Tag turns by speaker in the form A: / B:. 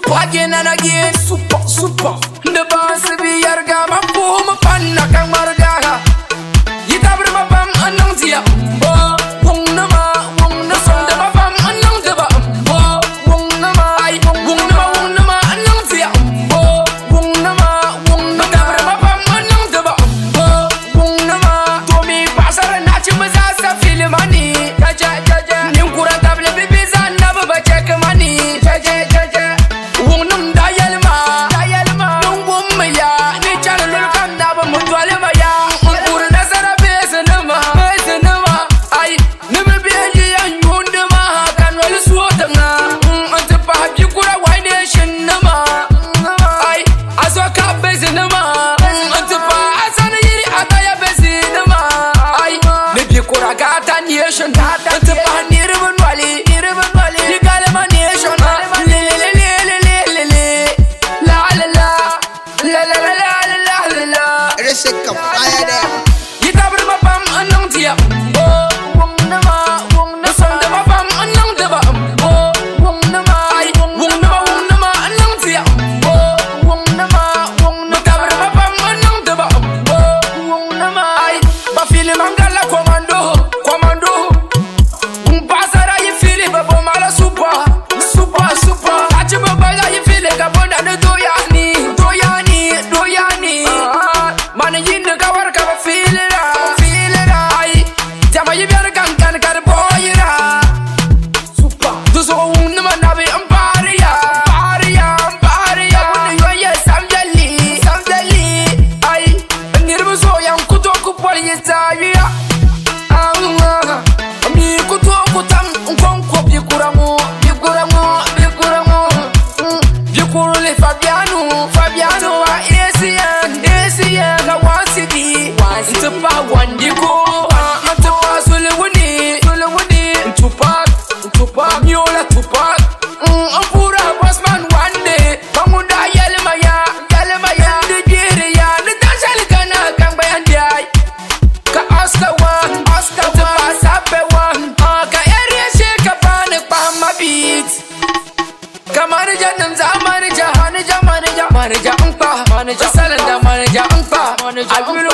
A: again and again. Super, super. The boss be yarga ma boom panna kang marga. Yita brama bam anong tia. Oh, wong nama song de ma bam anong de ba. Oh, wong nama anong tia. Oh, wong nama brama bam anong de ba. Oh, wong nama to mi pasar na chi maza sa filmani. Jaja nim kura table bibi zan na ba check money. Jaja wong num dayalma num wum ya ni chalul kan na ba mutwale ma ya. Kura nasara besenama ai nim bi ji yan yunda ma kan wal suotanga. Anta pa bi kura wai nation nama ai aso ka besenama. Anta pa asana yiri ataya besenama ai ne bi kura gata nation anta pa nirban wali ni galama nation la
B: Resek ka fire there.
A: Yita brama bam anong tia. Oh, wong nama song de ma bam anong de ba. Oh, wong nama anong tia. Oh, wong nama brama bam anong de ba. Oh, wong nama ai ba fili mangala commando. Pasara yi fili ba bo mala super. Achi ba ba yi fili ka bonda ne doyani. Man yin ka war ka ba fili ra. Ai jama yi ber kan kar boyira. Super du so un ma na be ampariya. Kun yo ye samjali. Ai nirbu so yang kuto ku pol yi sawiya. Mi kuto ku tam kon ko bi kurango. Bikurule Fabiano wa ACN ka wasidi. Ntupa wandiko ntupa sulewuni ntupa miola tupa. Ampura bossman one day bangunda yelmaya Nigeria ni danshali kana kang bayandai. Ka Oscar ntupa sape one. Ka area shake pan pa ma beat. Ka manager nam za manager angpa salanda manager angpa.